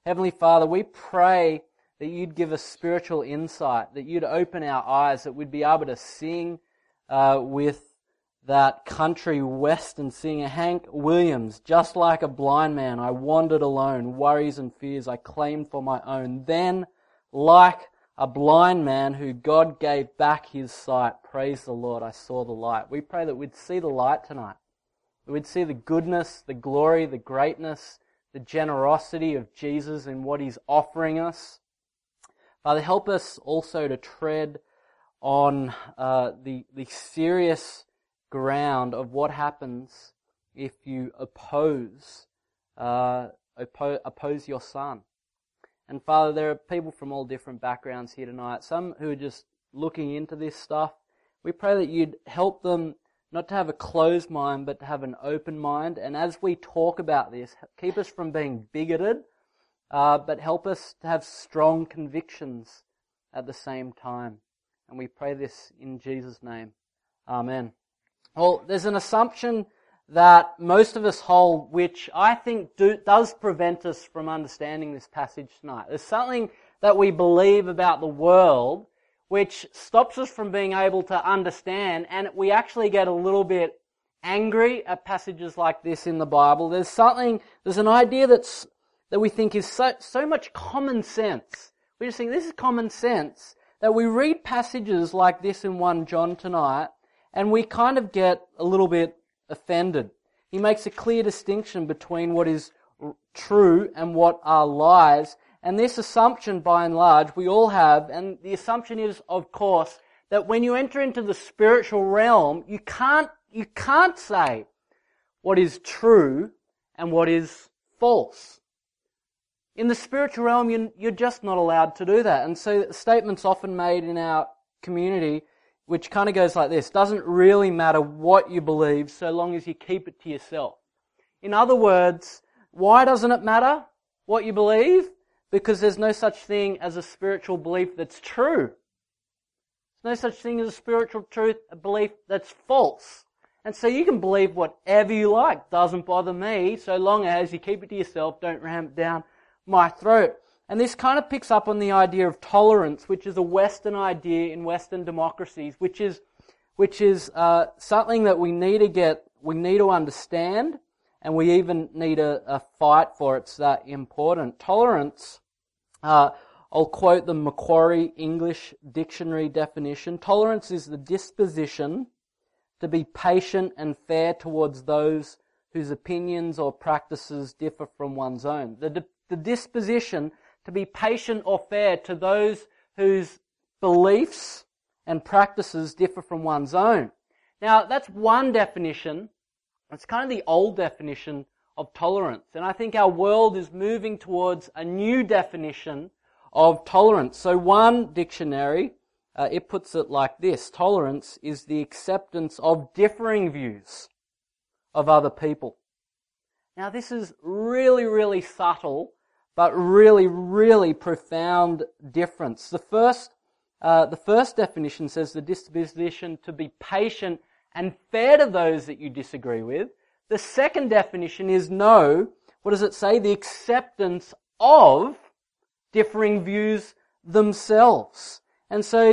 Heavenly Father, we pray that you'd give us spiritual insight, that you'd open our eyes, that we'd be able to sing with that country western singer Hank Williams, just like a blind man, I wandered alone, worries and fears I claimed for my own. Then, like a blind man who God gave back his sight, praise the Lord, I saw the light. We pray that we'd see the light tonight, that we'd see the goodness, the glory, the greatness, the generosity of Jesus and what he's offering us. Father, help us also to tread on the serious ground of what happens if you oppose your Son. And Father, there are people from all different backgrounds here tonight, some who are just looking into this stuff. We pray that you'd help them not to have a closed mind, but to have an open mind. And as we talk about this, keep us from being bigoted, but help us to have strong convictions at the same time. And we pray this in Jesus' name. Amen. Well, there's an assumption that most of us hold, which I think does prevent us from understanding this passage tonight. There's something that we believe about the world which stops us from being able to understand, and we actually get a little bit angry at passages like this in the Bible. There's an idea that we think is so much common sense. We just think this is common sense, that we read passages like this in 1 John tonight, and we kind of get a little bit offended. He makes a clear distinction between what is true and what are lies. And this assumption, by and large, we all have, and the assumption is, of course, that when you enter into the spiritual realm, you can't say what is true and what is false. In the spiritual realm, you're just not allowed to do that. And so statements often made in our community, which kind of goes like this: doesn't really matter what you believe so long as you keep it to yourself. In other words, why doesn't it matter what you believe? Because there's no such thing as a spiritual belief that's true. There's no such thing as a spiritual belief that's false. And so you can believe whatever you like. Doesn't bother me, so long as you keep it to yourself, don't ram it down my throat. And this kind of picks up on the idea of tolerance, which is a Western idea in Western democracies, which is something that we need to understand, and we even need a fight for. It's that important. Tolerance, I'll quote the Macquarie English Dictionary definition. Tolerance is the disposition to be patient and fair towards those whose opinions or practices differ from one's own. The disposition to be patient or fair to those whose beliefs and practices differ from one's own. Now, that's one definition. It's kind of the old definition of tolerance. And I think our world is moving towards a new definition of tolerance. So one dictionary, it puts it like this: tolerance is the acceptance of differing views of other people. Now, this is really, really subtle, but really, really profound difference. The first definition says the disposition to be patient and fair to those that you disagree with. The second definition is what does it say? The acceptance of differing views themselves. And so,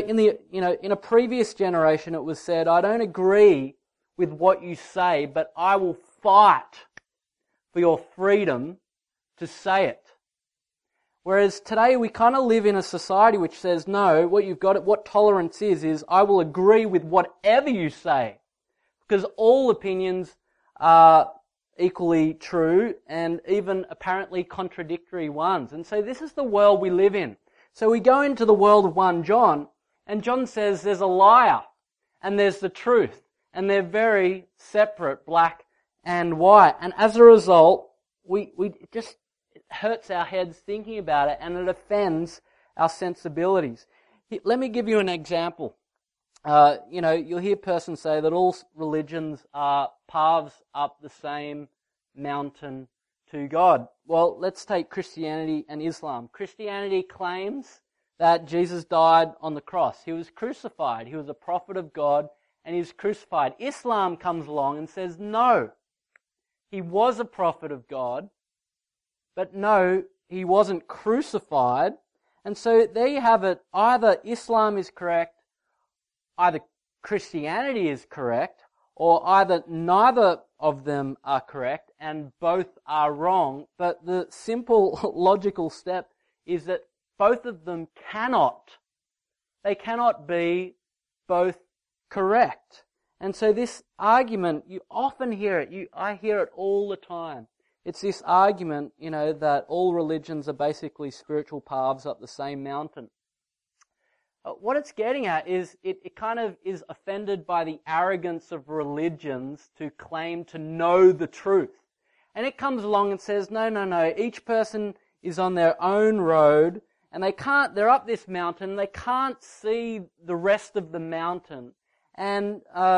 in a previous generation it was said, I don't agree with what you say, but I will fight for your freedom to say it. Whereas today we kind of live in a society which says, no, what tolerance is I will agree with whatever you say, because all opinions are equally true and even apparently contradictory ones. And so this is the world we live in. So we go into the world of 1 John, and John says there's a liar and there's the truth, and they're very separate, black and white. And as a result, it hurts our heads thinking about it, and it offends our sensibilities. Let me give you an example. You'll hear persons say that all religions are paths up the same mountain to God. Well, let's take Christianity and Islam. Christianity claims that Jesus died on the cross. He was crucified. He was a prophet of God, and he was crucified. Islam comes along and says, no, he was a prophet of God, but no, he wasn't crucified. And so there you have it. Either Islam is correct, either Christianity is correct, or either neither of them are correct and both are wrong. But the simple logical step is that both of them they cannot be both correct. And so this argument, you often hear it. I hear it all the time. It's this argument, that all religions are basically spiritual paths up the same mountain. What it's getting at is it kind of is offended by the arrogance of religions to claim to know the truth. And it comes along and says, no, each person is on their own road, and they're up this mountain, they can't see the rest of the mountain. And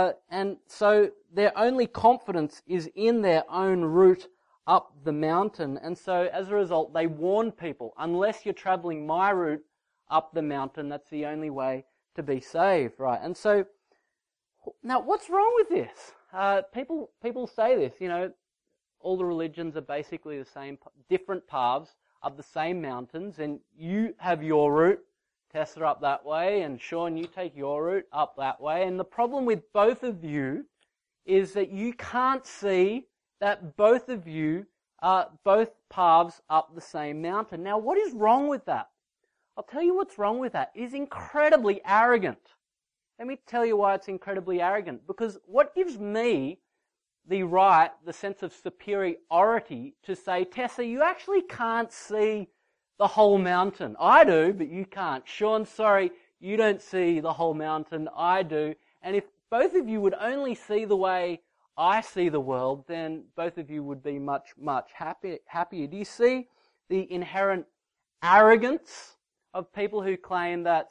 so their only confidence is in their own route up the mountain. And so as a result, they warn people, unless you're traveling my route up the mountain, that's the only way to be saved, right? And so, now what's wrong with this? People say this, all the religions are basically the same, different paths up the same mountains, and you have your route, Tessa up that way, and Sean, you take your route up that way. And the problem with both of you is that you can't see that both of you are both paths up the same mountain. Now, what is wrong with that? I'll tell you what's wrong with that. It is incredibly arrogant. Let me tell you why it's incredibly arrogant. Because what gives me the sense of superiority to say, Tessa, you actually can't see the whole mountain. I do, but you can't. Sean, sorry, you don't see the whole mountain. I do. And if both of you would only see the way I see the world, then both of you would be much, much happier. Do you see the inherent arrogance of people who claim that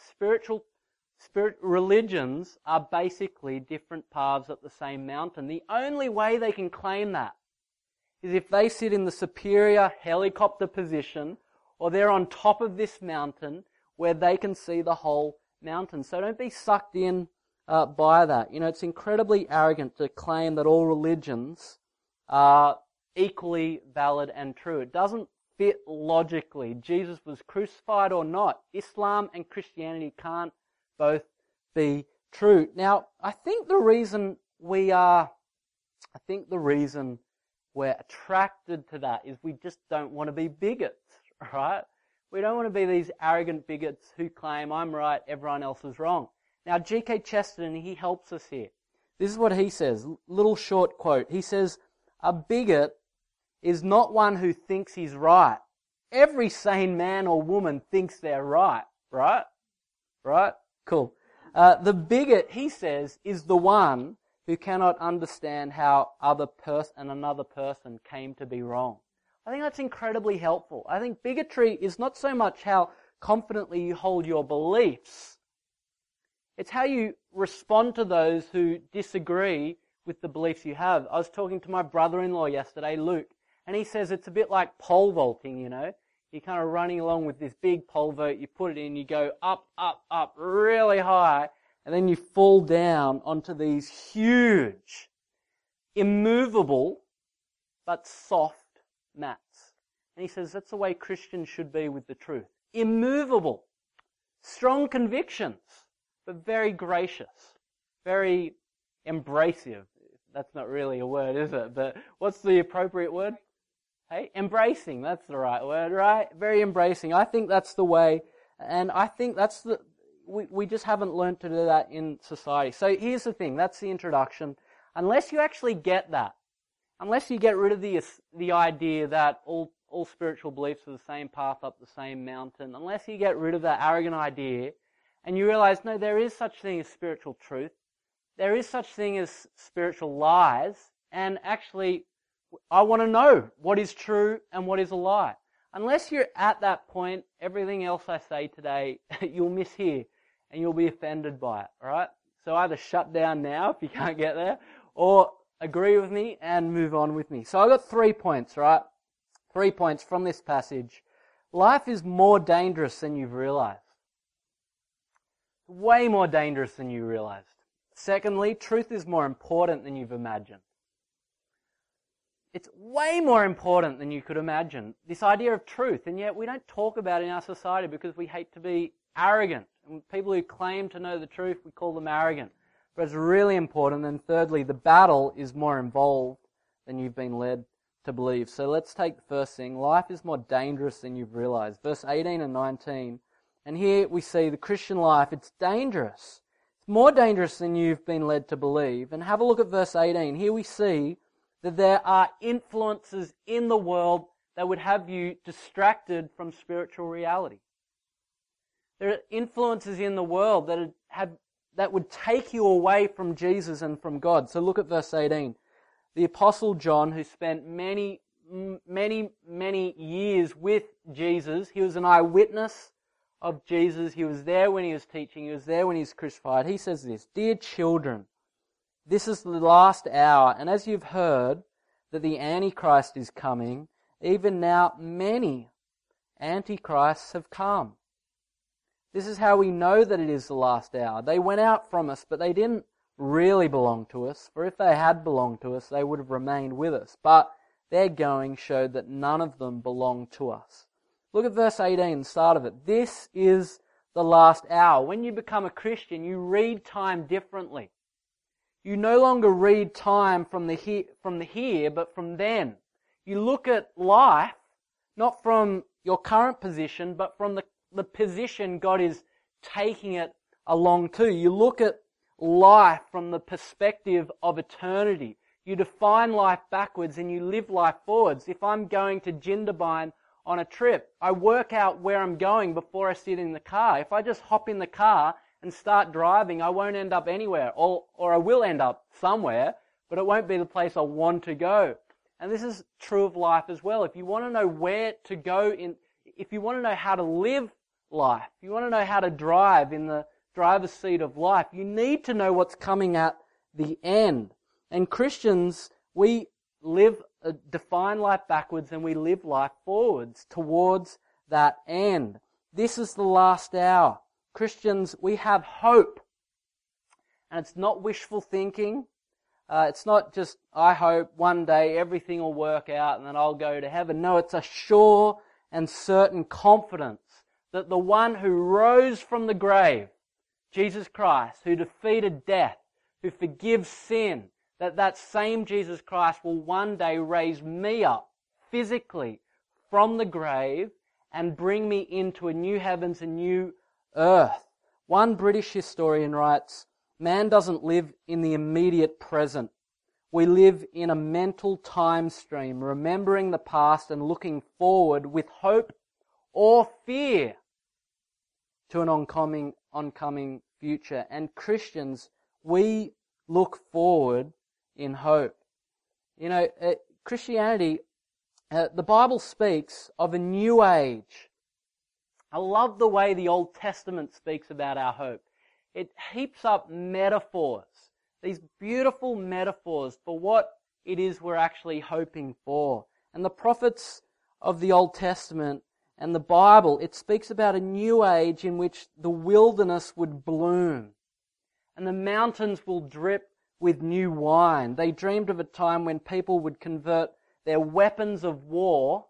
religions are basically different paths up the same mountain? The only way they can claim that is if they sit in the superior helicopter position, or they're on top of this mountain where they can see the whole mountain. So don't be sucked in by that. It's incredibly arrogant to claim that all religions are equally valid and true. It doesn't fit logically. Jesus was crucified or not. Islam and Christianity can't both be true. Now, I think the reason we're attracted to that is we just don't want to be bigots, right? We don't want to be these arrogant bigots who claim I'm right, everyone else is wrong. Now, G.K. Chesterton, he helps us here. This is what he says, little short quote. He says, a bigot is not one who thinks he's right. Every sane man or woman thinks they're right? Right? Cool. The bigot, he says, is the one who cannot understand how another person came to be wrong. I think that's incredibly helpful. I think bigotry is not so much how confidently you hold your beliefs. It's how you respond to those who disagree with the beliefs you have. I was talking to my brother-in-law yesterday, Luke, and he says it's a bit like pole vaulting, You're kind of running along with this big pole vault, you put it in, you go up, up, up, really high, and then you fall down onto these huge, immovable, but soft mats. And he says that's the way Christians should be with the truth. Immovable, strong convictions, but very gracious, very embracive. That's not really a word, is it? But what's the appropriate word? Hey, embracing, that's the right word, right? Very embracing. I think that's the way, and I think that's we just haven't learned to do that in society. So here's the thing, that's the introduction. Unless you actually get that, unless you get rid of the idea that all spiritual beliefs are the same path up the same mountain, unless you get rid of that arrogant idea, and you realize, no, there is such thing as spiritual truth, there is such thing as spiritual lies, and actually, I want to know what is true and what is a lie. Unless you're at that point, everything else I say today, you'll mishear and you'll be offended by it, alright? So either shut down now if you can't get there, or agree with me and move on with me. So I've got 3 points, right? 3 points from this passage. Life is more dangerous than you've realized. Way more dangerous than you realized. Secondly, truth is more important than you've imagined. It's way more important than you could imagine, this idea of truth, and yet we don't talk about it in our society because we hate to be arrogant. And people who claim to know the truth, we call them arrogant. But it's really important. And thirdly, the battle is more involved than you've been led to believe. So let's take the first thing. Life is more dangerous than you've realized. Verse 18 and 19. And here we see the Christian life, it's dangerous. It's more dangerous than you've been led to believe. And have a look at verse 18. Here we see that there are influences in the world that would have you distracted from spiritual reality. There are influences in the world that would take you away from Jesus and from God. So look at verse 18. The Apostle John, who spent many years with Jesus, he was an eyewitness of Jesus. He was there when he was teaching. He was there when he was crucified. He says this, "Dear children, this is the last hour, and as you've heard that the Antichrist is coming, even now many Antichrists have come." This is how we know that it is the last hour. They went out from us, but they didn't really belong to us, for if they had belonged to us, they would have remained with us. But their going showed that none of them belonged to us. Look at verse 18, the start of it. This is the last hour. When you become a Christian, you read time differently. You no longer read time from the here, but from then. You look at life, not from your current position, but from the position God is taking it along to. You look at life from the perspective of eternity. You define life backwards and you live life forwards. If I'm going to Jindabyne on a trip, I work out where I'm going before I sit in the car. If I just hop in the car and start driving, I won't end up anywhere, or I will end up somewhere, but it won't be the place I want to go. And this is true of life as well. If you want to know where to go if you want to know how to live life, if you want to know how to drive in the driver's seat of life, you need to know what's coming at the end. And Christians, we define life backwards and we live life forwards towards that end. This is the last hour. Christians, we have hope. And it's not wishful thinking. It's not just, I hope one day everything will work out and then I'll go to heaven. No, it's a sure and certain confidence that the one who rose from the grave, Jesus Christ, who defeated death, who forgives sin, that same Jesus Christ will one day raise me up physically from the grave and bring me into a new heavens and new earth. One British historian writes, "Man doesn't live in the immediate present. We live in a mental time stream, remembering the past and looking forward with hope or fear to an oncoming future." And Christians, we look forward in hope. You know, Christianity, the Bible speaks of a new age. I love the way the Old Testament speaks about our hope. It heaps up metaphors, these beautiful metaphors for what it is we're actually hoping for. And the prophets of the Old Testament and the Bible, it speaks about a new age in which the wilderness would bloom and the mountains will drip with new wine. They dreamed of a time when people would convert their weapons of war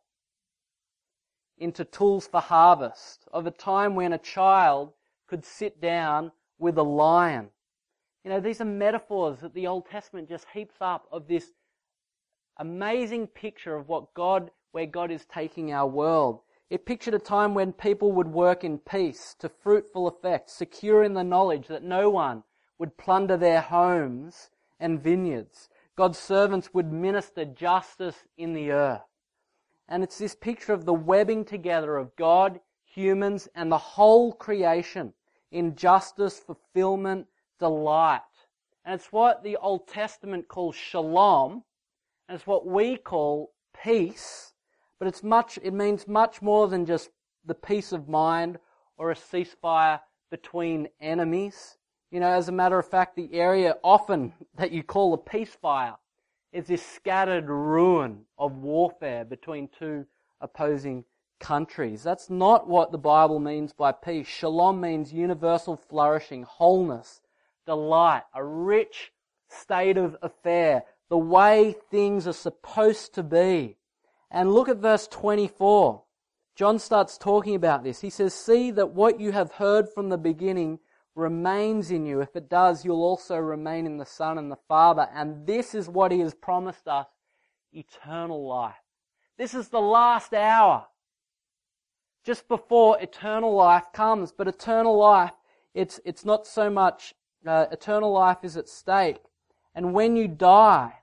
into tools for harvest, of a time when a child could sit down with a lion. You know, these are metaphors that the Old Testament just heaps up of this amazing picture of where God is taking our world. It pictured a time when people would work in peace to fruitful effect, secure in the knowledge that no one would plunder their homes and vineyards. God's servants would minister justice in the earth. And it's this picture of the webbing together of God, humans, and the whole creation in justice, fulfillment, delight. And it's what the Old Testament calls shalom, and it's what we call peace, but it means much more than just the peace of mind or a ceasefire between enemies. You know, as a matter of fact, the area often that you call a peace fire is this scattered ruin of warfare between two opposing countries. That's not what the Bible means by peace. Shalom means universal flourishing, wholeness, delight, a rich state of affair, the way things are supposed to be. And look at verse 24. John starts talking about this. He says, "See that what you have heard from the beginning remains in you. If it does, you'll also remain in the Son and the Father. And this is what He has promised us, eternal life." This is the last hour, just before eternal life comes. But eternal life, it's not so much, eternal life is at stake. And when you die,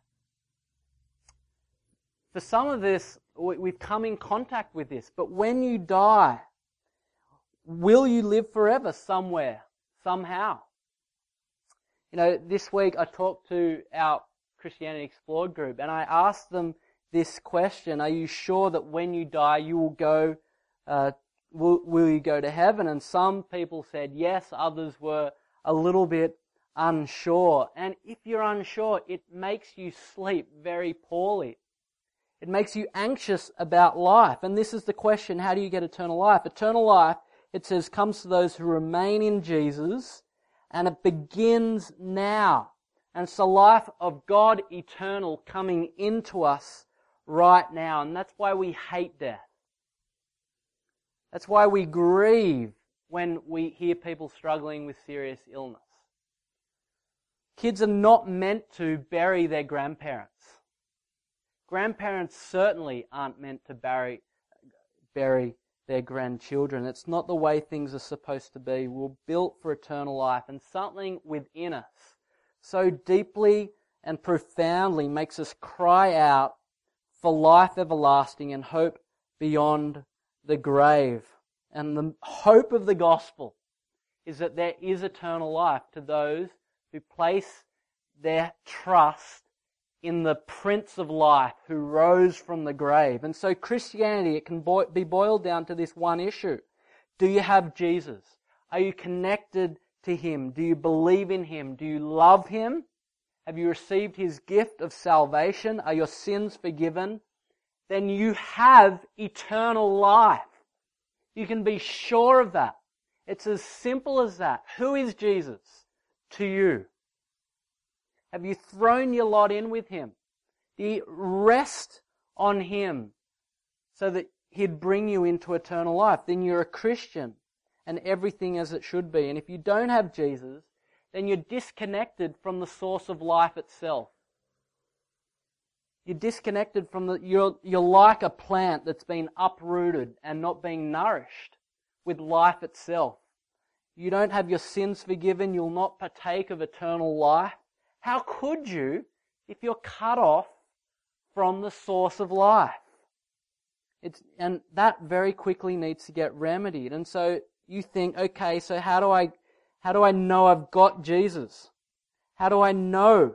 for some of this, we've come in contact with this, but when you die, will you live forever somewhere, somehow? This week I talked to our Christianity Explored group and I asked them this question: are you sure that when you die you will go, will you go to heaven? And some people said yes, others were a little bit unsure. And if you're unsure, it makes you sleep very poorly. It makes you anxious about life. And this is the question: how do you get eternal life? Eternal life, it says, comes to those who remain in Jesus, and it begins now. And it's the life of God eternal coming into us right now. And that's why we hate death. That's why we grieve when we hear people struggling with serious illness. Kids are not meant to bury their grandparents. Grandparents certainly aren't meant to bury their grandchildren. It's not the way things are supposed to be. We're built for eternal life, and something within us so deeply and profoundly makes us cry out for life everlasting and hope beyond the grave. And the hope of the gospel is that there is eternal life to those who place their trust in the Prince of Life who rose from the grave. And so Christianity, it can be boiled down to this one issue. Do you have Jesus? Are you connected to Him? Do you believe in Him? Do you love Him? Have you received His gift of salvation? Are your sins forgiven? Then you have eternal life. You can be sure of that. It's as simple as that. Who is Jesus to you? Have you thrown your lot in with Him? Do you rest on Him so that He'd bring you into eternal life? Then you're a Christian and everything as it should be. And if you don't have Jesus, then you're disconnected from the source of life itself. You're disconnected from you're like a plant that's been uprooted and not being nourished with life itself. You don't have your sins forgiven. You'll not partake of eternal life. How could you if you're cut off from the source of life? And that very quickly needs to get remedied. And so you think, okay, so how do I know I've got Jesus? How do I know?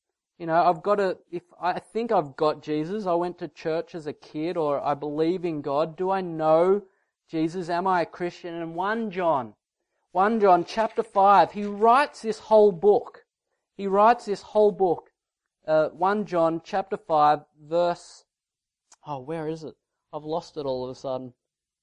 If I think I've got Jesus, I went to church as a kid, or I believe in God, do I know Jesus? Am I a Christian? And 1 John chapter 5, he writes this whole book. 1 John chapter 5 verse, where is it? I've lost it all of a sudden.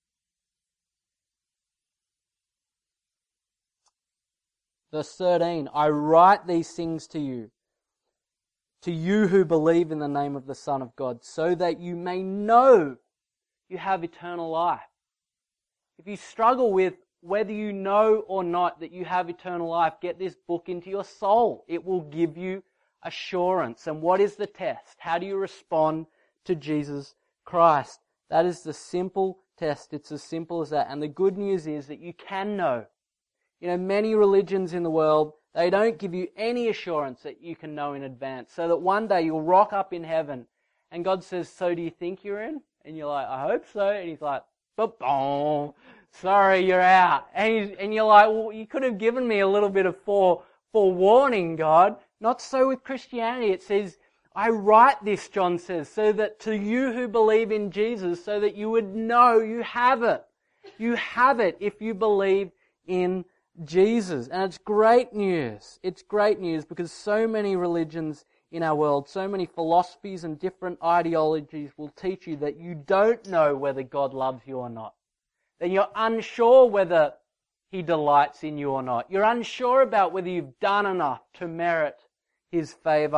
Verse 13, I write these things to you who believe in the name of the Son of God, so that you may know you have eternal life. If you struggle with whether you know or not that you have eternal life, get this book into your soul. It will give you assurance. And what is the test? How do you respond to Jesus Christ? That is the simple test. It's as simple as that. And the good news is that you can know. Many religions in the world, they don't give you any assurance that you can know in advance, so that one day you'll rock up in heaven and God says, so do you think you're in? And you're like, I hope so. And He's like, ba-boom. Sorry, you're out. And you're like, well, you could have given me a little bit of forewarning, God. Not so with Christianity. It says, I write this, John says, so that to you who believe in Jesus, so that you would know you have it. You have it if you believe in Jesus. And it's great news. It's great news because so many religions in our world, so many philosophies and different ideologies will teach you that you don't know whether God loves you or not. Then you're unsure whether He delights in you or not. You're unsure about whether you've done enough to merit His favour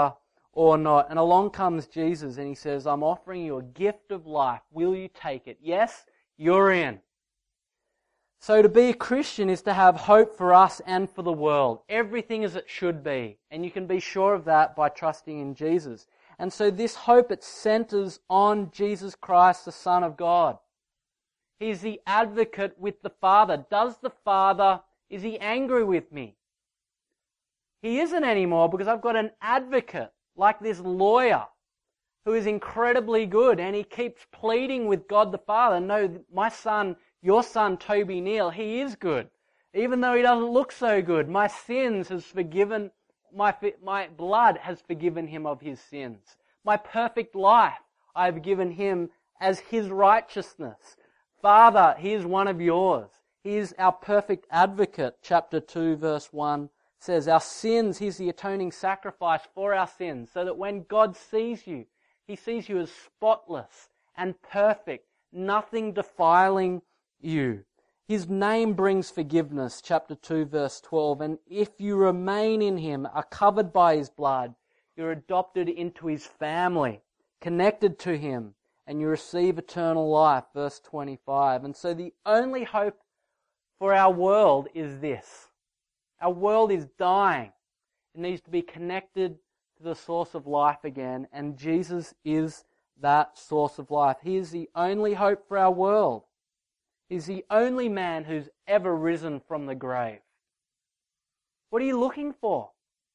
or not. And along comes Jesus and he says, I'm offering you a gift of life. Will you take it? Yes, you're in. So to be a Christian is to have hope for us and for the world. Everything as it should be. And you can be sure of that by trusting in Jesus. And so this hope, it centers on Jesus Christ, the Son of God. He's the advocate with the Father. Is he angry with me? He isn't anymore because I've got an advocate, like this lawyer, who is incredibly good, and he keeps pleading with God the Father, no, my son, your son Toby Neal, he is good. Even though he doesn't look so good, my sins has forgiven, my blood has forgiven him of his sins. My perfect life I have given him as his righteousness. Father, he is one of yours. He is our perfect advocate. Chapter 2, verse 1 says, our sins, he's the atoning sacrifice for our sins, so that when God sees you, he sees you as spotless and perfect, nothing defiling you. His name brings forgiveness, chapter 2, verse 12, and if you remain in him, are covered by his blood, you're adopted into his family, connected to him, and you receive eternal life, verse 25. And so the only hope for our world is this. Our world is dying. It needs to be connected to the source of life again, and Jesus is that source of life. He is the only hope for our world. He's the only man who's ever risen from the grave. What are you looking for?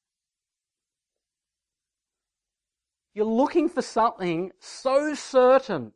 You're looking for something so certain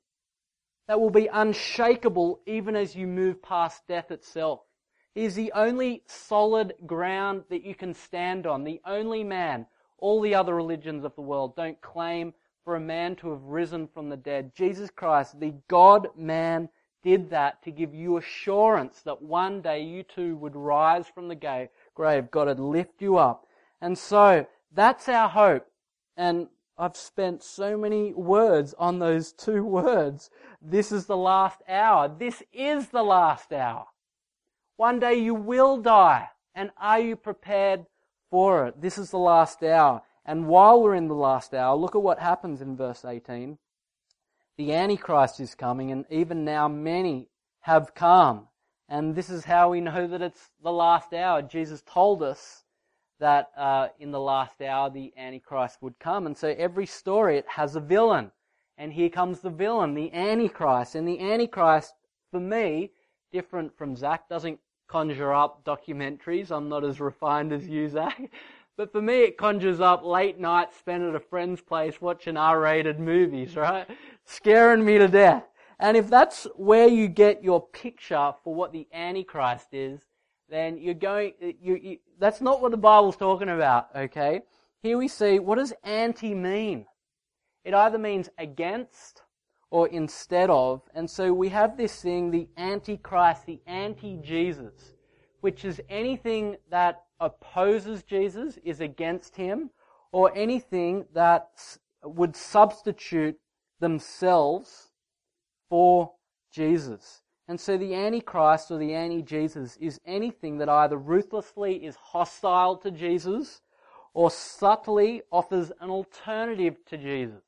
that will be unshakable even as you move past death itself. He is the only solid ground that you can stand on, the only man. All the other religions of the world don't claim for a man to have risen from the dead. Jesus Christ, the God-man, did that to give you assurance that one day you too would rise from the grave. God would lift you up. And so, that's our hope. And I've spent so many words on those two words. This is the last hour. This is the last hour. One day you will die. And are you prepared for it? This is the last hour. And while we're in the last hour, look at what happens in verse 18. The Antichrist is coming, and even now many have come. And this is how we know that it's the last hour. Jesus told us that in the last hour the Antichrist would come. And so every story, it has a villain. And here comes the villain, the Antichrist. And the Antichrist, for me, different from Zach, doesn't conjure up documentaries. I'm not as refined as you, Zach. But for me, it conjures up late nights spent at a friend's place watching R-rated movies, right? Scaring me to death. And if that's where you get your picture for what the Antichrist is, then that's not what the Bible's talking about, okay? Here we see, what does anti mean? It either means against or instead of. And so we have this thing, the Antichrist, the anti-Jesus, which is anything that opposes Jesus, is against him, or anything that would substitute themselves for Jesus. And so the Antichrist or the anti-Jesus is anything that either ruthlessly is hostile to Jesus or subtly offers an alternative to Jesus.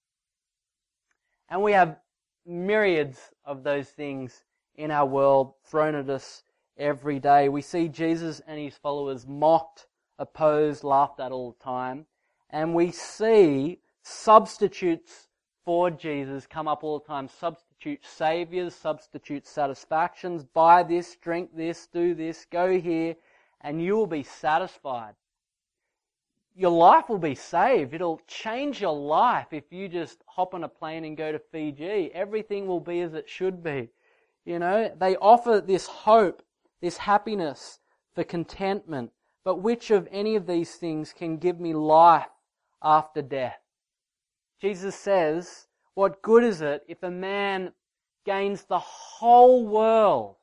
And we have myriads of those things in our world thrown at us every day. We see Jesus and his followers mocked, opposed, laughed at all the time. And we see substitutes for Jesus come up all the time. Substitute saviors, substitute satisfactions. Buy this, drink this, do this, go here, and you will be satisfied. Your life will be saved. It'll change your life if you just hop on a plane and go to Fiji. Everything will be as it should be. You know, they offer this hope, this happiness for contentment. But which of any of these things can give me life after death? Jesus says, what good is it if a man gains the whole world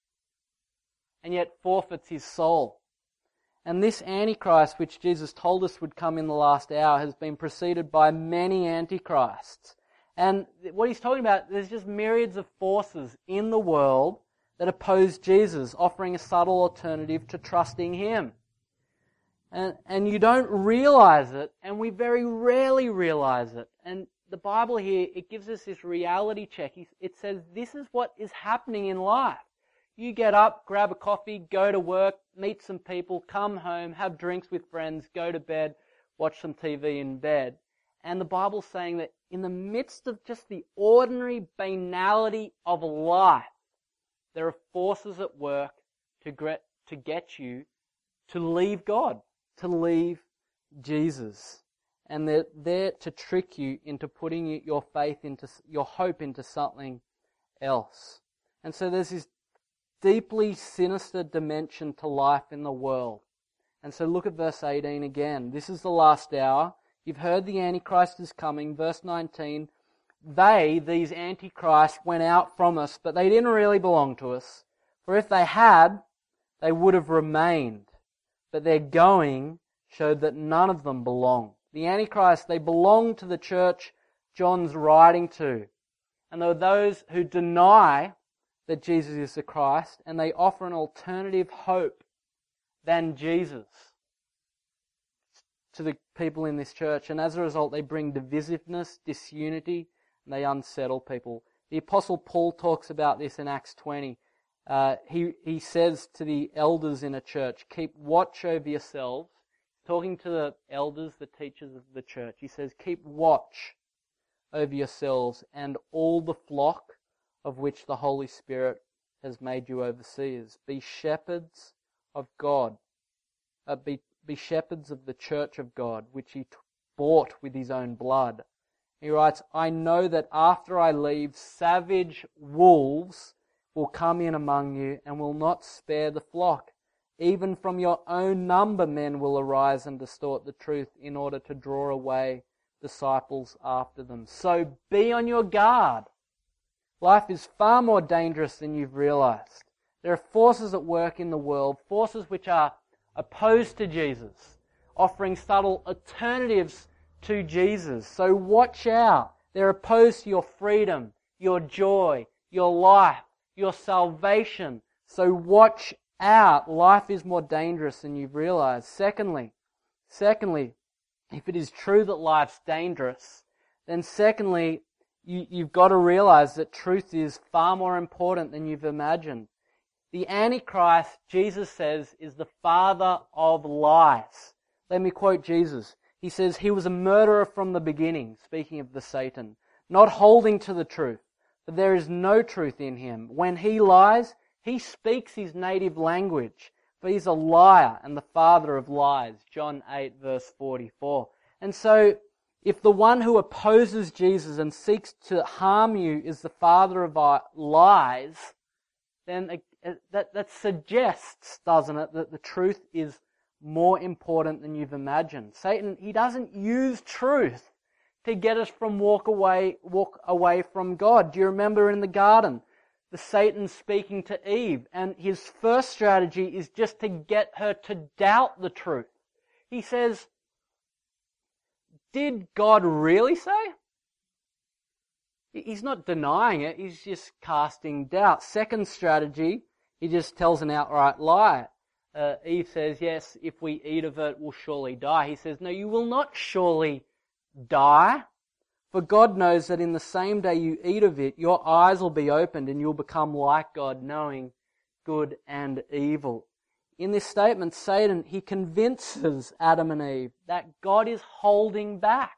and yet forfeits his soul? And this Antichrist, which Jesus told us would come in the last hour, has been preceded by many Antichrists. And what he's talking about, there's just myriads of forces in the world that oppose Jesus, offering a subtle alternative to trusting him. And you don't realize it, and we very rarely realize it. And the Bible here, it gives us this reality check. It says this is what is happening in life. You get up, grab a coffee, go to work, meet some people, come home, have drinks with friends, go to bed, watch some TV in bed. And the Bible's saying that in the midst of just the ordinary banality of life, there are forces at work to get you to leave God, to leave Jesus. And they're there to trick you into putting your faith into, your hope into something else. And so there's this deeply sinister dimension to life in the world. And so look at verse 18 again. This is the last hour. You've heard the Antichrist is coming. Verse 19, these Antichrists, went out from us, but they didn't really belong to us. For if they had, they would have remained. But their going showed that none of them belong. The Antichrist, they belong to the church John's writing to. And there are those who deny that Jesus is the Christ, and they offer an alternative hope than Jesus to the people in this church. And as a result, they bring divisiveness, disunity, and they unsettle people. The Apostle Paul talks about this in Acts 20. He says to the elders in a church, keep watch over yourselves. Talking to the elders, the teachers of the church, he says, keep watch over yourselves and all the flock of which the Holy Spirit has made you overseers. Be shepherds of God. Be shepherds of the church of God, which he bought with his own blood. He writes, I know that after I leave, savage wolves will come in among you and will not spare the flock. Even from your own number men will arise and distort the truth in order to draw away disciples after them. So be on your guard. Life is far more dangerous than you've realized. There are forces at work in the world, forces which are opposed to Jesus, offering subtle alternatives to Jesus. So watch out. They're opposed to your freedom, your joy, your life, your salvation. So watch out. Life is more dangerous than you've realized. Secondly, if it is true that life's dangerous, then secondly, you've got to realize that truth is far more important than you've imagined. The Antichrist, Jesus says, is the father of lies. Let me quote Jesus. He says, he was a murderer from the beginning, speaking of the Satan, not holding to the truth, for there is no truth in him. When he lies, he speaks his native language, for he's a liar and the father of lies. John 8 verse 44. And so, if the one who opposes Jesus and seeks to harm you is the father of lies, then that suggests, doesn't it, that the truth is more important than you've imagined. Satan, he doesn't use truth to get us from walk away from God. Do you remember in the garden, the Satan speaking to Eve, and his first strategy is just to get her to doubt the truth. He says, did God really say? He's not denying it, he's just casting doubt. Second strategy, he just tells an outright lie. Eve says, yes, if we eat of it, we'll surely die. He says, no, you will not surely die. For God knows that in the same day you eat of it, your eyes will be opened and you'll become like God, knowing good and evil. In this statement, Satan, he convinces Adam and Eve that God is holding back.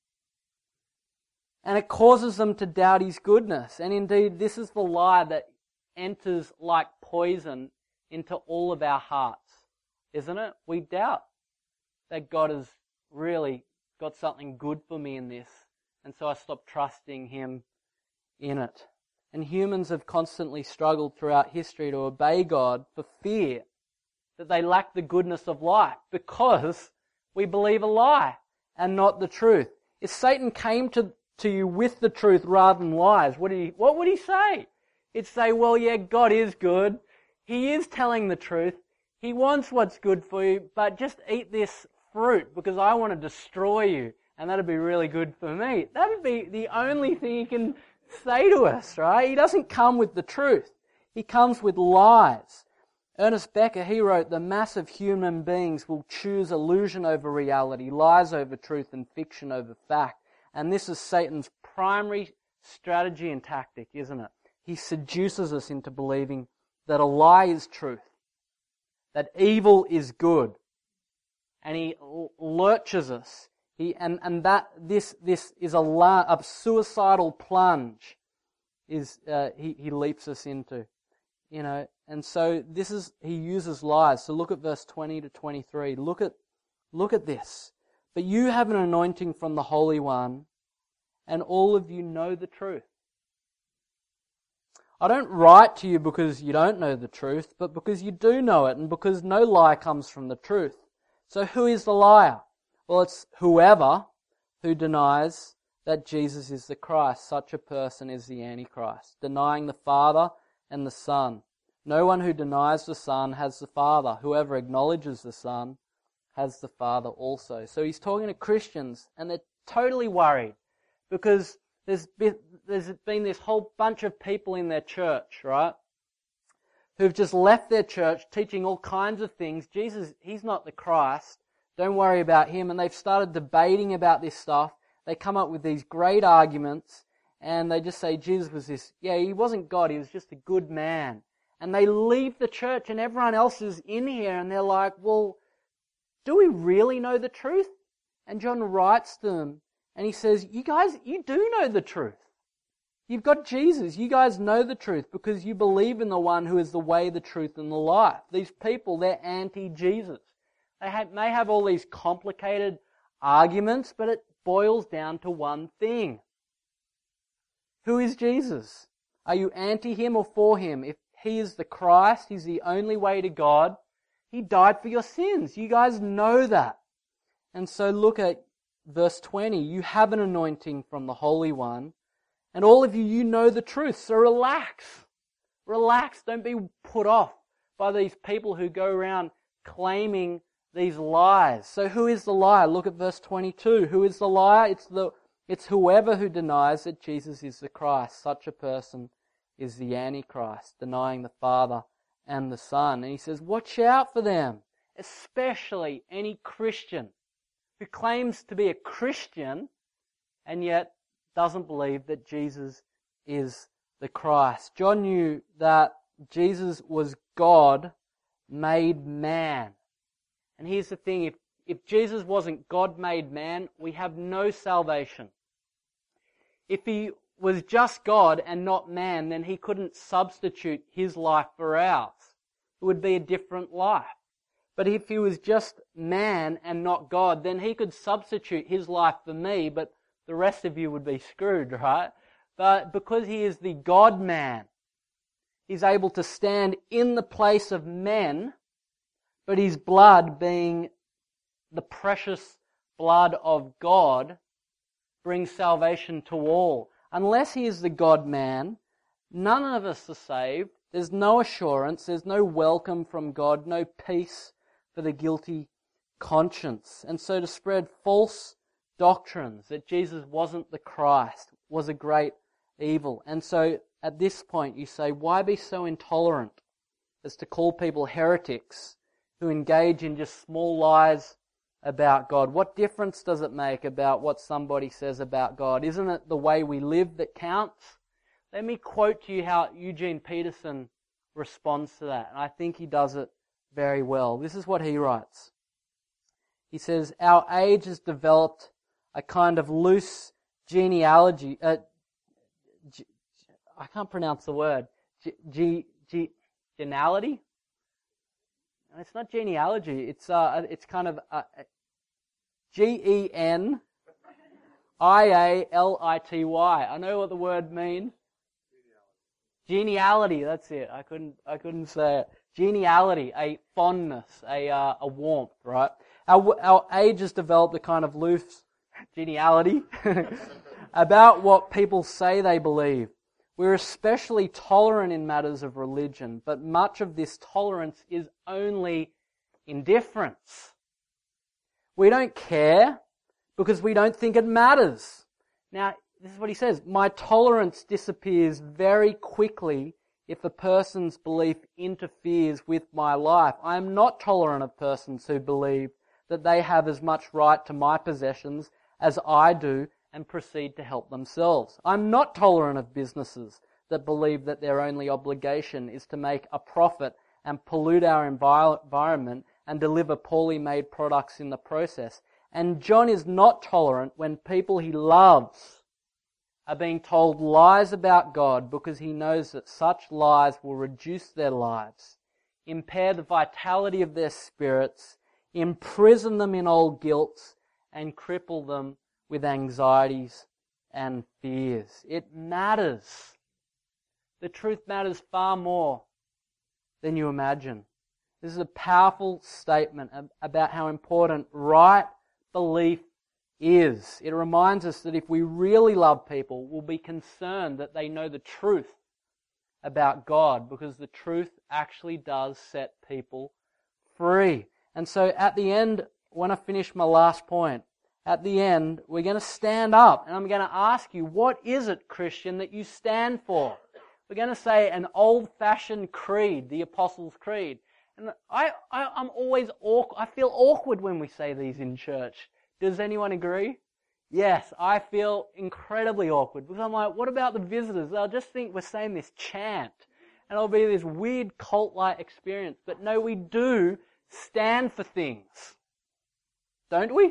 And it causes them to doubt his goodness. And indeed, this is the lie that enters like poison into all of our hearts, isn't it? We doubt that God has really got something good for me in this, and so I stop trusting him in it. And humans have constantly struggled throughout history to obey God for fear that they lack the goodness of life, because we believe a lie and not the truth. If Satan came to you with the truth rather than lies, what would he say? He'd say, well, yeah, God is good. He is telling the truth. He wants what's good for you, but just eat this fruit because I want to destroy you, and that'd be really good for me. That'd be the only thing he can say to us, right? He doesn't come with the truth. He comes with lies. Ernest Becker, he wrote, "The mass of human beings will choose illusion over reality, lies over truth, and fiction over fact." And this is Satan's primary strategy and tactic, isn't it? He seduces us into believing that a lie is truth, that evil is good, and he lurches us. This is a suicidal plunge. He leaps us into, and so he uses lies. So look at verse 20 to 23. Look at this. "But you have an anointing from the Holy One, and all of you know the truth." I don't write to you because you don't know the truth, but because you do know it, and because no lie comes from the truth. So who is the liar? Well, it's whoever who denies that Jesus is the Christ. Such a person is the Antichrist, denying the Father and the Son. No one who denies the Son has the Father. Whoever acknowledges the Son has the Father also. So he's talking to Christians, and they're totally worried because there's been this whole bunch of people in their church, right, who've just left their church teaching all kinds of things. Jesus, he's not the Christ. Don't worry about him. And they've started debating about this stuff. They come up with these great arguments, and they just say Jesus was this, he wasn't God, he was just a good man. And they leave the church, and everyone else is in here, and they're like, well, do we really know the truth? And John writes to them, and he says, you guys, you do know the truth. You've got Jesus. You guys know the truth because you believe in the one who is the way, the truth, and the life. These people, they're anti-Jesus. They may have all these complicated arguments, but it boils down to one thing. Who is Jesus? Are you anti him or for him? If he is the Christ, he's the only way to God, he died for your sins. You guys know that. And so look at verse 20. You have an anointing from the Holy One, and all of you, you know the truth. So relax. Relax. Don't be put off by these people who go around claiming these lies. So who is the liar? Look at verse 22. Who is the liar? It's whoever who denies that Jesus is the Christ. Such a person is the Antichrist, denying the Father and the Son. And he says, watch out for them, especially any Christian who claims to be a Christian and yet doesn't believe that Jesus is the Christ. John knew that Jesus was God made man. And here's the thing, if Jesus wasn't God made man, we have no salvation. If he was just God and not man, then he couldn't substitute his life for ours. It would be a different life. But if he was just man and not God, then he could substitute his life for me, but the rest of you would be screwed, right? But because he is the God-man, he's able to stand in the place of men, but his blood, being the precious blood of God, brings salvation to all. Unless he is the God-man, none of us are saved. There's no assurance, there's no welcome from God, no peace for the guilty conscience. And so to spread false doctrines that Jesus wasn't the Christ was a great evil. And so at this point you say, why be so intolerant as to call people heretics who engage in just small lies about God? What difference does it make about what somebody says about God? Isn't it the way we live that counts? Let me quote to you how Eugene Peterson responds to that. And I think he does it very well. This is what he writes. He says, our age has developed a kind of loose genealogy. I can't pronounce the word. Geneality? It's not genealogy. It's kind of Genility. I know what the word means. Geniality. That's it. I couldn't say it. Geniality, a fondness, a warmth, right? Our age has developed a kind of loose geniality about what people say they believe. We're especially tolerant in matters of religion, but much of this tolerance is only indifference. We don't care because we don't think it matters. Now, this is what he says, my tolerance disappears very quickly if a person's belief interferes with my life. I am not tolerant of persons who believe that they have as much right to my possessions as I do and proceed to help themselves. I'm not tolerant of businesses that believe that their only obligation is to make a profit and pollute our environment and deliver poorly made products in the process. And John is not tolerant when people he loves are being told lies about God because he knows that such lies will reduce their lives, impair the vitality of their spirits, imprison them in old guilts, and cripple them with anxieties and fears. It matters. The truth matters far more than you imagine. This is a powerful statement about how important right belief is. It reminds us that if we really love people, we'll be concerned that they know the truth about God, because the truth actually does set people free. And so at the end, when I finish my last point, at the end, we're going to stand up and I'm going to ask you, what is it, Christian, that you stand for? We're going to say an old-fashioned creed, the Apostles' Creed. And I'm always awkward. I feel awkward when we say these in church. Does anyone agree? Yes, I feel incredibly awkward because I'm like, what about the visitors? They'll just think we're saying this chant and it'll be this weird cult-like experience. But no, we do stand for things. Don't we?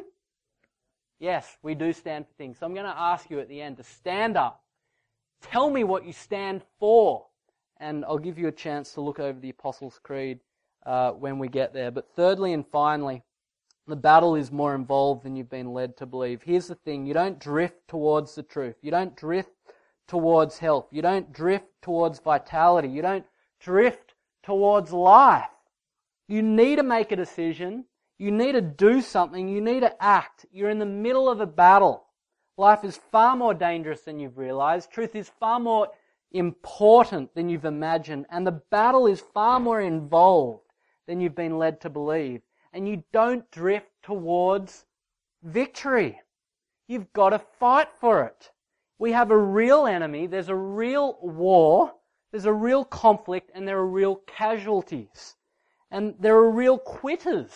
Yes, we do stand for things. So I'm going to ask you at the end to stand up. Tell me what you stand for. And I'll give you a chance to look over the Apostles' Creed when we get there. But thirdly and finally, the battle is more involved than you've been led to believe. Here's the thing. You don't drift towards the truth. You don't drift towards health. You don't drift towards vitality. You don't drift towards life. You need to make a decision. You need to do something. You need to act. You're in the middle of a battle. Life is far more dangerous than you've realized. Truth is far more important than you've imagined. And the battle is far more involved than you've been led to believe. And you don't drift towards victory. You've got to fight for it. We have a real enemy. There's a real war. There's a real conflict. And there are real casualties. And there are real quitters.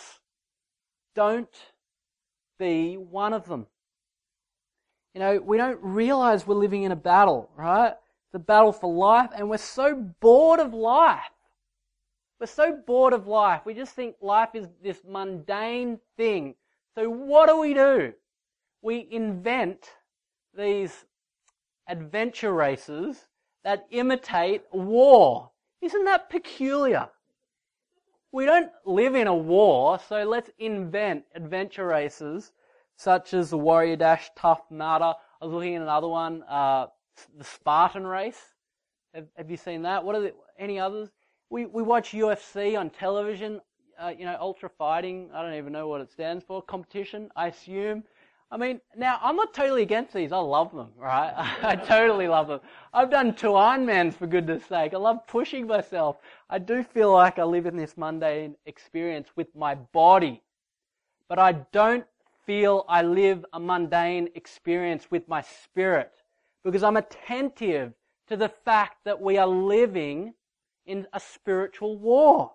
Don't be one of them. You know, we don't realize we're living in a battle, right? It's a battle for life, and we're so bored of life. We're so bored of life. We just think life is this mundane thing. So what do? We invent these adventure races that imitate war. Isn't that peculiar? We don't live in a war, so let's invent adventure races such as the Warrior Dash, Tough Mudder. I was looking at another one, the Spartan Race. Have you seen that? What are any others? We watch UFC on television, ultra fighting. I don't even know what it stands for. Competition, I assume. I mean, now, I'm not totally against these. I love them, right? I totally love them. I've done 2 Ironmans, for goodness sake. I love pushing myself. I do feel like I live in this mundane experience with my body. But I don't feel I live a mundane experience with my spirit, because I'm attentive to the fact that we are living in a spiritual war.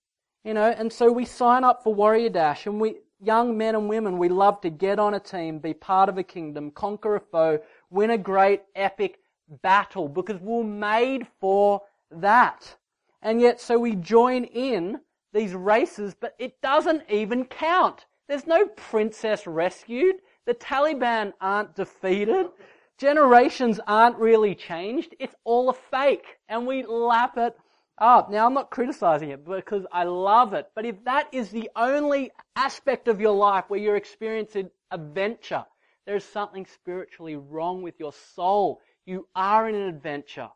And so we sign up for Warrior Dash, and young men and women, we love to get on a team, be part of a kingdom, conquer a foe, win a great epic battle, because we're made for that. And yet, so we join in these races, but it doesn't even count. There's no princess rescued. The Taliban aren't defeated. Generations aren't really changed. It's all a fake. And we lap it up. Now, I'm not criticizing it because I love it. But if that is the only aspect of your life where you're experiencing adventure, there is something spiritually wrong with your soul. You are in an adventure.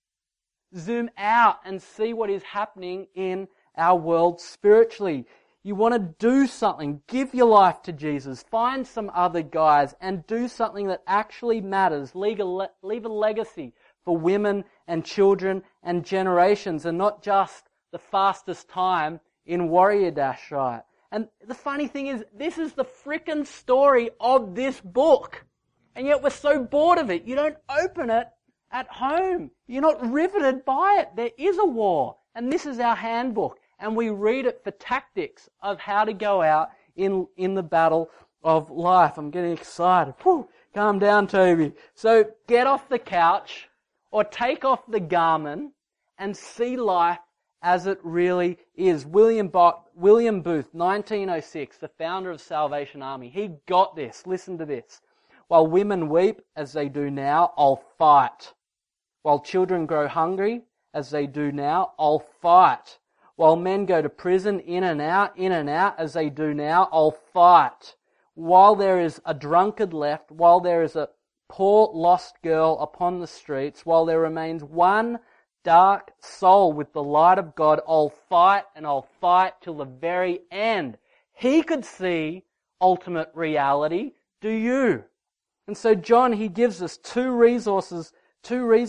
Zoom out and see what is happening in our world spiritually. You want to do something, give your life to Jesus, find some other guys and do something that actually matters. Leave a legacy for women and children and generations, and not just the fastest time in Warrior Dash, right? And the funny thing is, this is the frickin' story of this book. And yet we're so bored of it. You don't open it at home. You're not riveted by it. There is a war. And this is our handbook. And we read it for tactics of how to go out in the battle of life. I'm getting excited. Whew, calm down, Toby. So get off the couch or take off the garment and see life as it really is. William Booth, 1906, the founder of Salvation Army, he got this. Listen to this. While women weep, as they do now, I'll fight. While children grow hungry, as they do now, I'll fight. While men go to prison, in and out, as they do now, I'll fight. While there is a drunkard left, while there is a poor lost girl upon the streets, while there remains one dark soul with the light of God, I'll fight and I'll fight till the very end. He could see ultimate reality. Do you? And so John, he gives us two resources for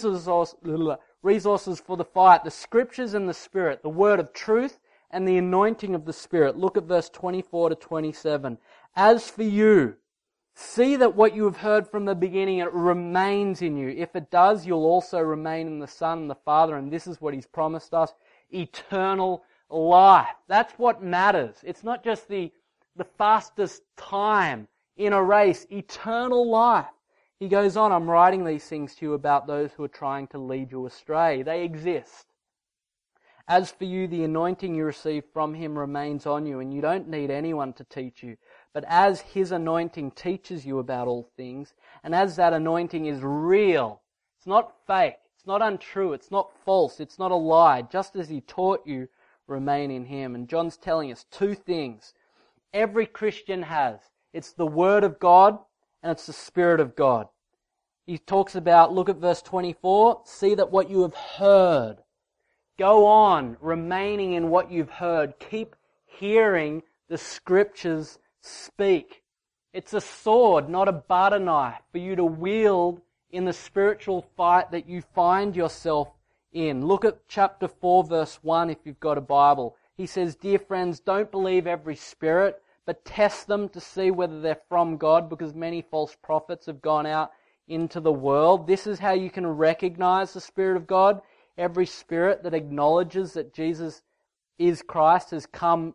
the fight. The Scriptures and the Spirit. The word of truth and the anointing of the Spirit. Look at verse 24 to 27. As for you, see that what you have heard from the beginning, it remains in you. If it does, you'll also remain in the Son and the Father, and this is what He's promised us, eternal life. That's what matters. It's not just the fastest time in a race, eternal life. He goes on, I'm writing these things to you about those who are trying to lead you astray. They exist. As for you, the anointing you receive from Him remains on you, and you don't need anyone to teach you. But as His anointing teaches you about all things, and as that anointing is real, it's not fake, it's not untrue, it's not false, it's not a lie, just as He taught you, remain in Him. And John's telling us two things every Christian has. It's the Word of God, and it's the Spirit of God. He talks about, look at verse 24, see that what you have heard. Go on, remaining in what you've heard. Keep hearing the Scriptures speak. It's a sword, not a butter knife, for you to wield in the spiritual fight that you find yourself in. Look at chapter 4, verse 1, if you've got a Bible. He says, dear friends, don't believe every spirit, but test them to see whether they're from God, because many false prophets have gone out into the world. This is how you can recognize the Spirit of God. Every spirit that acknowledges that Jesus Christ has come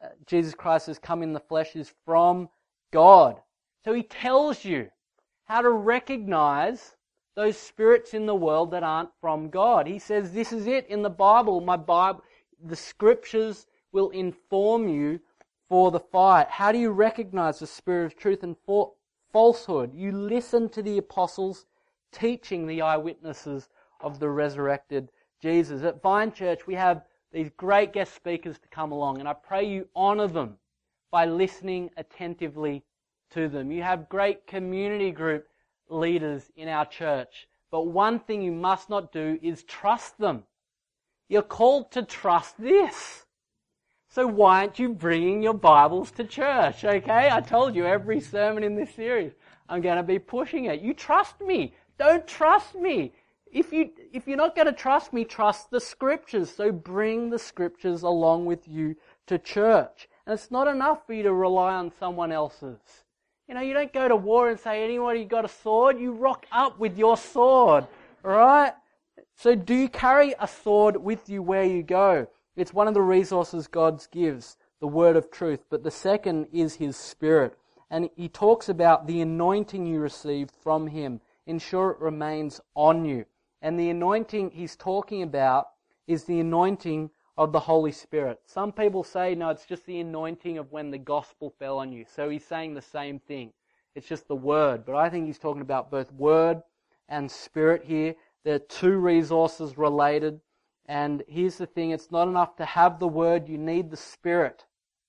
in the flesh is from God. So He tells you how to recognize those spirits in the world that aren't from God. He says this is it in the Bible. The Scriptures will inform you for the fight. How do you recognize the spirit of truth and falsehood? You listen to the apostles teaching, the eyewitnesses of the resurrected Jesus. At Vine Church, we have these great guest speakers to come along, and I pray you honour them by listening attentively to them. You have great community group leaders in our church, but one thing you must not do is trust them. You're called to trust this. So why aren't you bringing your Bibles to church, okay? I told you every sermon in this series, I'm going to be pushing it. You trust me. Don't trust me. If you're not going to trust me, trust the Scriptures. So bring the Scriptures along with you to church. And it's not enough for you to rely on someone else's. You know, you don't go to war and say, anybody got a sword? You rock up with your sword, alright? So do you carry a sword with you where you go? It's one of the resources God gives, the word of truth. But the second is His Spirit. And He talks about the anointing you received from Him. Ensure it remains on you. And the anointing He's talking about is the anointing of the Holy Spirit. Some people say, no, it's just the anointing of when the gospel fell on you. So He's saying the same thing. It's just the word. But I think He's talking about both word and spirit here. There are two resources related. And here's the thing, it's not enough to have the word, you need the Spirit.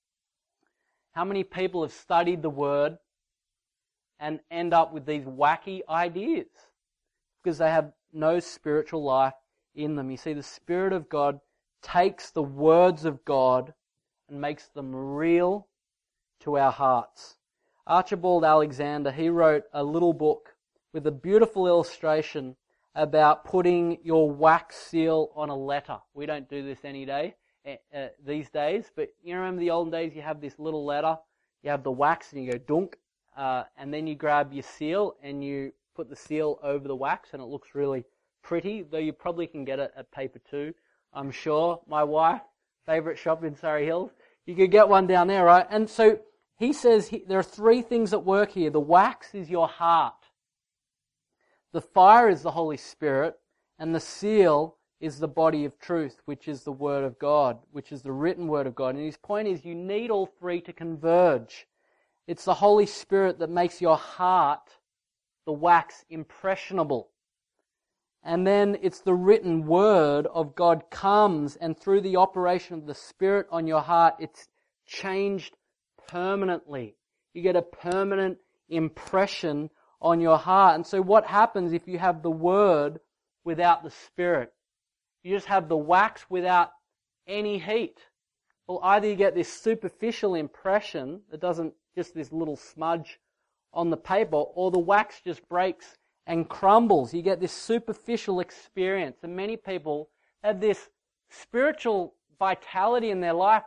How many people have studied the word and end up with these wacky ideas? Because they have no spiritual life in them. You see, the Spirit of God takes the words of God and makes them real to our hearts. Archibald Alexander, he wrote a little book with a beautiful illustration about putting your wax seal on a letter. We don't do this these days, but you remember the olden days, you have this little letter, you have the wax and you go dunk, and then you grab your seal and you put the seal over the wax and it looks really pretty, though you probably can get it at Paper 2. I'm sure. My wife, favourite shop in Surrey Hills. You could get one down there, right? And so he says there are three things at work here. The wax is your heart. The fire is the Holy Spirit. And the seal is the body of truth, which is the Word of God, which is the written Word of God. And his point is you need all three to converge. It's the Holy Spirit that makes your heart, the wax, impressionable. And then it's the written Word of God comes, and through the operation of the Spirit on your heart, it's changed permanently. You get a permanent impression on your heart. And so what happens if you have the Word without the Spirit? You just have the wax without any heat. Well, either you get this superficial impression that doesn't, just this little smudge on the paper, or the wax just breaks and crumbles. You get this superficial experience. And many people have this spiritual vitality in their life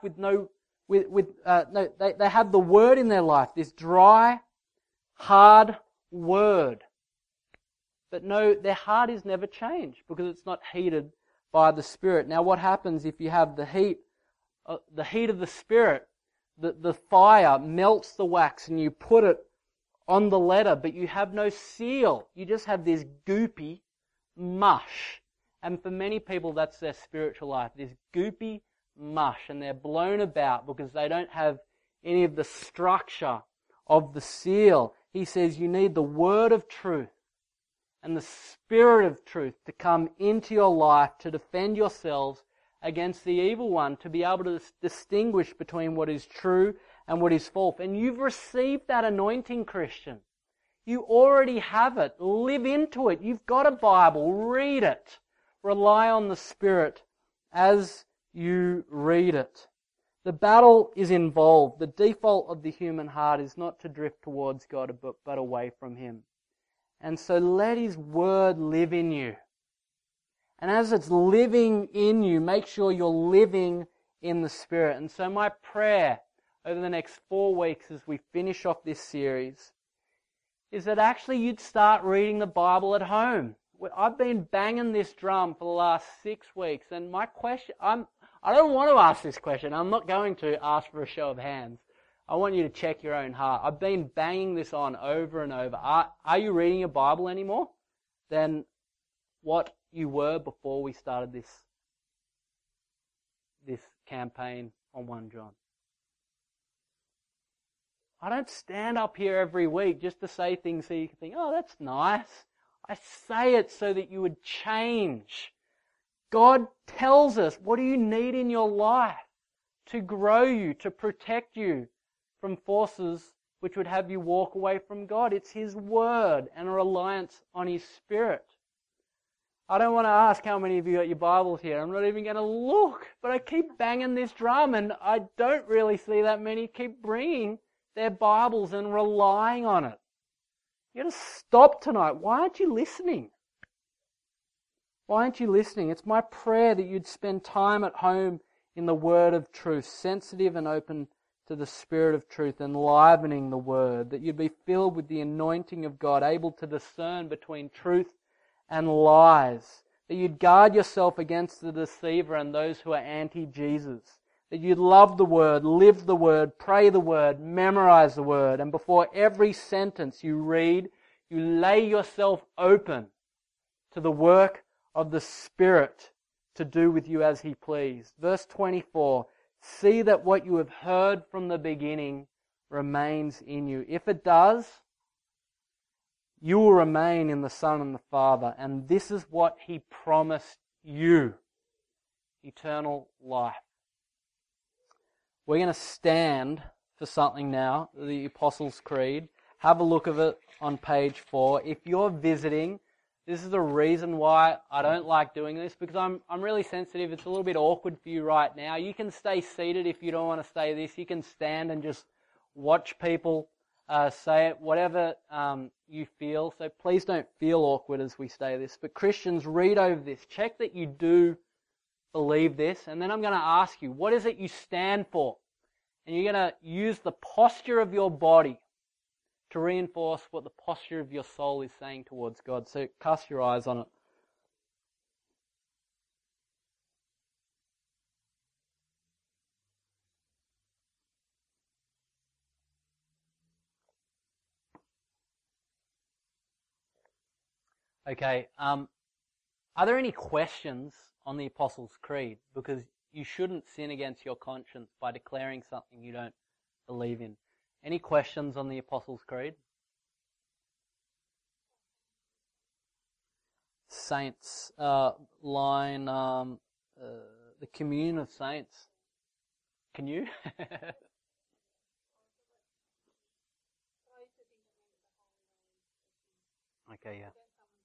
they have the Word in their life, this dry, hard Word. But no, their heart is never changed because it's not heated by the Spirit. Now what happens if you have the heat of the Spirit? The fire melts the wax and you put it on the letter, but you have no seal. You just have this goopy mush. And for many people, that's their spiritual life, this goopy mush. And they're blown about because they don't have any of the structure of the seal. He says you need the Word of truth and the Spirit of truth to come into your life to defend yourselves against the evil one, to be able to distinguish between what is true and what is false. And you've received that anointing, Christian. You already have it. Live into it. You've got a Bible. Read it. Rely on the Spirit as you read it. The battle is involved. The default of the human heart is not to drift towards God, but away from Him. And so let His Word live in you. And as it's living in you, make sure you're living in the Spirit. And so my prayer over the next 4 weeks as we finish off this series is that actually you'd start reading the Bible at home. I've been banging this drum for the last 6 weeks, and my question, I don't want to ask this question. I'm not going to ask for a show of hands. I want you to check your own heart. I've been banging this on over and over. Are you reading your Bible anymore than what you were before we started this campaign on 1 John? I don't stand up here every week just to say things so you can think, oh, that's nice. I say it so that you would change. God tells us, what do you need in your life to grow you, to protect you from forces which would have you walk away from God? It's His Word and a reliance on His Spirit. I don't want to ask how many of you got your Bibles here. I'm not even going to look, but I keep banging this drum and I don't really see that many keep bringing their Bibles and relying on it. You got to stop tonight. Why aren't you listening? Why aren't you listening? It's my prayer that you'd spend time at home in the Word of truth, sensitive and open to the Spirit of truth, enlivening the Word, that you'd be filled with the anointing of God, able to discern between truth and lies, that you'd guard yourself against the deceiver and those who are anti-Jesus, that you'd love the Word, live the Word, pray the Word, memorize the Word, and before every sentence you read, you lay yourself open to the work of the Spirit to do with you as He pleased. Verse 24, see that what you have heard from the beginning remains in you. If it does, you will remain in the Son and the Father, and this is what He promised you, eternal life. We're going to stand for something now, the Apostles' Creed. Have a look at it on page 4. If you're visiting, this is the reason why I don't like doing this, because I'm really sensitive. It's a little bit awkward for you right now. You can stay seated if you don't want to stay this. You can stand and just watch people say it, whatever you feel. So please don't feel awkward as we say this. But Christians, read over this. Check that you do believe this. And then I'm going to ask you, what is it you stand for? And you're going to use the posture of your body to reinforce what the posture of your soul is saying towards God. So cast your eyes on it. Okay, are there any questions on the Apostles' Creed? Because you shouldn't sin against your conscience by declaring something you don't believe in. Any questions on the Apostles' Creed? Saints, line, the communion of saints. Can you? Okay, yeah.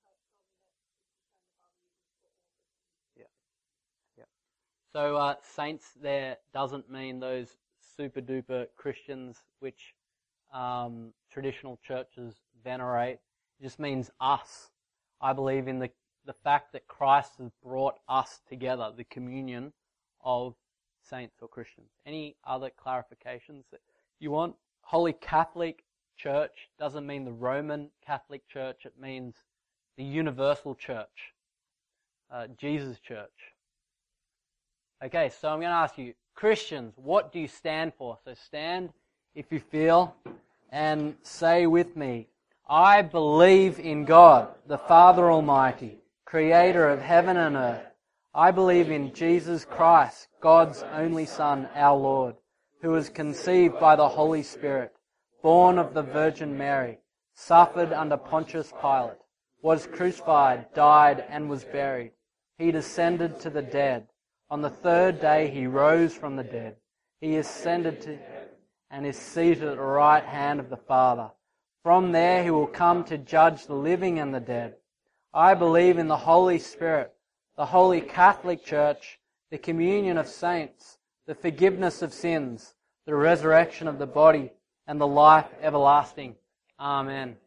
Yeah. So, saints there doesn't mean those super duper Christians which traditional churches venerate. It just means us. I believe in the fact that Christ has brought us together, the communion of saints or Christians. Any other clarifications that you want? Holy Catholic Church doesn't mean the Roman Catholic Church. It means the universal church, Jesus' church. Okay, so I'm going to ask you, Christians, what do you stand for? So stand if you feel and say with me, I believe in God, the Father Almighty, creator of heaven and earth. I believe in Jesus Christ, God's only Son, our Lord, who was conceived by the Holy Spirit, born of the Virgin Mary, suffered under Pontius Pilate, was crucified, died, and was buried. He descended to the dead. On the third day he rose from the dead. He ascended to and is seated at the right hand of the Father. From there he will come to judge the living and the dead. I believe in the Holy Spirit, the Holy Catholic Church, the communion of saints, the forgiveness of sins, the resurrection of the body, and the life everlasting. Amen.